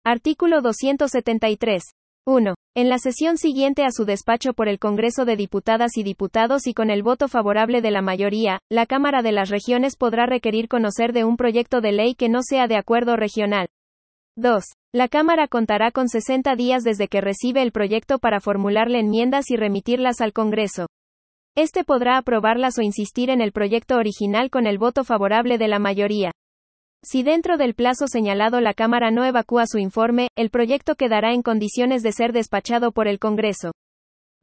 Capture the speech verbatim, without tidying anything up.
Artículo doscientos setenta y tres. uno. En la sesión siguiente a su despacho por el Congreso de Diputadas y Diputados y con el voto favorable de la mayoría, la Cámara de las Regiones podrá requerir conocer de un proyecto de ley que no sea de acuerdo regional. dos. La Cámara contará con sesenta días desde que recibe el proyecto para formularle enmiendas y remitirlas al Congreso. Este podrá aprobarlas o insistir en el proyecto original con el voto favorable de la mayoría. Si dentro del plazo señalado la Cámara no evacúa su informe, el proyecto quedará en condiciones de ser despachado por el Congreso.